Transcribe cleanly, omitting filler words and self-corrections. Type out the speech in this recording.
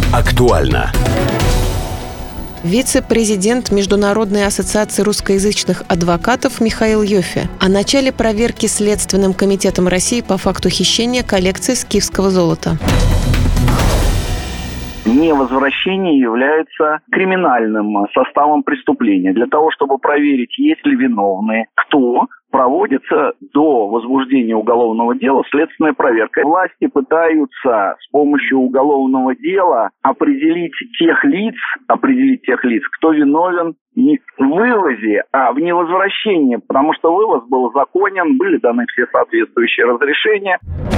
Актуально. Вице-президент Международной ассоциации русскоязычных адвокатов Михаил Йоффе о начале проверки Следственным комитетом России по факту хищения коллекции скифского золота. Невозвращение является криминальным составом преступления. Для того, чтобы проверить, есть ли виновные, кто, проводится до возбуждения уголовного дела следственная проверка. Власти пытаются с помощью уголовного дела определить тех лиц, кто виновен не в вывозе, а в невозвращении, потому что вывоз был законен, были даны все соответствующие разрешения.